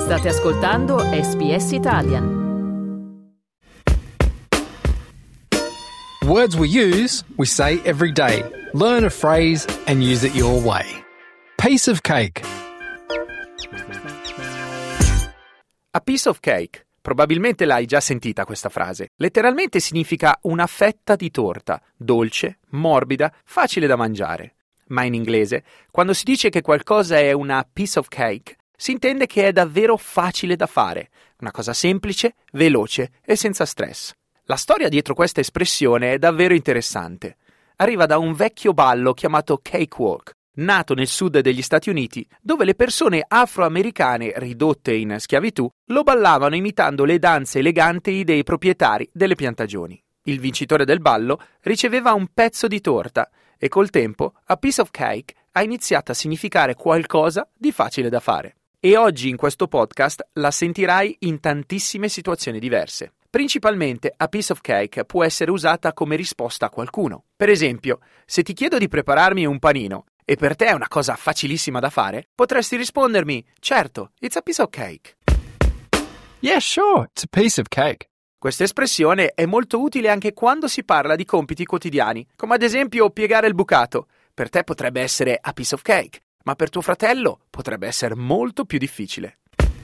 State ascoltando SBS Italian. Words we use, we say every day. Learn a phrase and use it your way. Piece of cake. A piece of cake. Probabilmente l'hai già sentita questa frase. Letteralmente significa una fetta di torta, dolce, morbida, facile da mangiare. Ma in inglese, quando si dice che qualcosa è una piece of cake, si intende che è davvero facile da fare, una cosa semplice, veloce e senza stress. La storia dietro questa espressione è davvero interessante. Arriva da un vecchio ballo chiamato cakewalk, nato nel sud degli Stati Uniti, dove le persone afroamericane ridotte in schiavitù lo ballavano imitando le danze eleganti dei proprietari delle piantagioni. Il vincitore del ballo riceveva un pezzo di torta e col tempo a piece of cake ha iniziato a significare qualcosa di facile da fare. E oggi in questo podcast la sentirai in tantissime situazioni diverse. Principalmente a piece of cake può essere usata come risposta a qualcuno. Per esempio, se ti chiedo di prepararmi un panino e per te è una cosa facilissima da fare, potresti rispondermi: certo, it's a piece of cake. Yeah, sure, it's a piece of cake. Questa espressione è molto utile anche quando si parla di compiti quotidiani, come ad esempio piegare il bucato. Per te potrebbe essere a piece of cake, ma per tuo fratello potrebbe essere molto più difficile.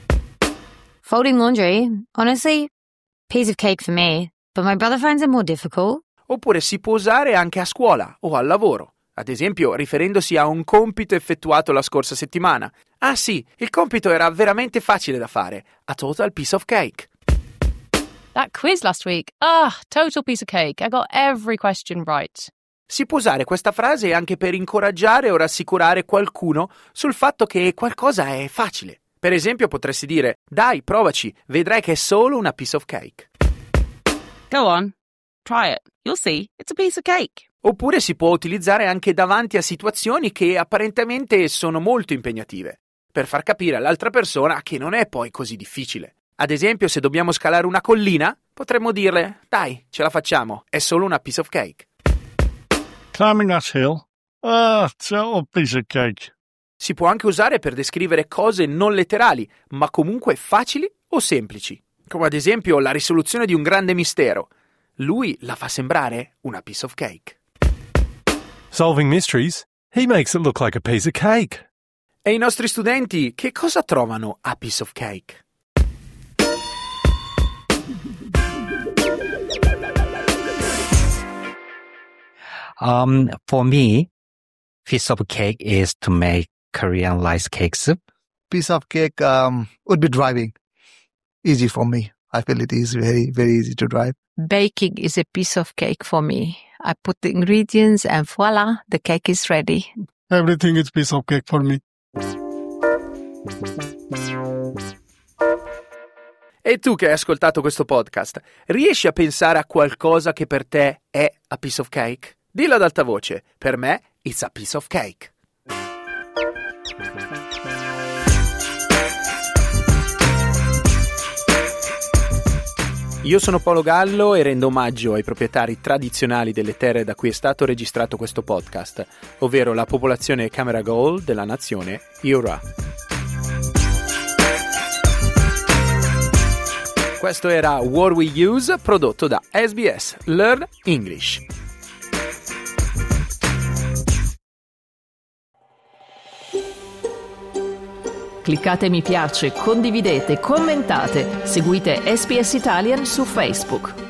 Folding laundry, honestly, piece of cake for me, but my brother finds it more difficult. Oppure si può usare anche a scuola o al lavoro. Ad esempio, riferendosi a un compito effettuato la scorsa settimana. Ah sì, il compito era veramente facile da fare. A total piece of cake. That quiz last week. Total piece of cake. I got every question right. Si può usare questa frase anche per incoraggiare o rassicurare qualcuno sul fatto che qualcosa è facile. Per esempio, potresti dire: dai, provaci, vedrai che è solo una piece of cake. Go on. Try it. You'll see. It's a piece of cake. Oppure si può utilizzare anche davanti a situazioni che apparentemente sono molto impegnative, per far capire all'altra persona che non è poi così difficile. Ad esempio, se dobbiamo scalare una collina, potremmo dirle: dai, ce la facciamo, è solo una piece of cake. Climbing that hill? It's a piece of cake. Si può anche usare per descrivere cose non letterali, ma comunque facili o semplici, come ad esempio la risoluzione di un grande mistero. Lui la fa sembrare una piece of cake. Solving mysteries, he makes it look like a piece of cake. E i nostri studenti che cosa trovano a piece of cake? For me, piece of cake is to make Korean rice cake soup. Piece of cake would be driving. Easy for me. I feel it is very, very easy to drive. Baking is a piece of cake for me. I put the ingredients and voila, the cake is ready. Everything is piece of cake for me. E tu che hai ascoltato questo podcast, riesci a pensare a qualcosa che per te è a piece of cake? Dillo ad alta voce: per me, it's a piece of cake. Io sono Paolo Gallo e rendo omaggio ai proprietari tradizionali delle terre da cui è stato registrato questo podcast, ovvero la popolazione Camaragal della nazione Eora. Questo era What We Use, prodotto da SBS Learn English. Cliccate mi piace, condividete, commentate, seguite SBS Italian su Facebook.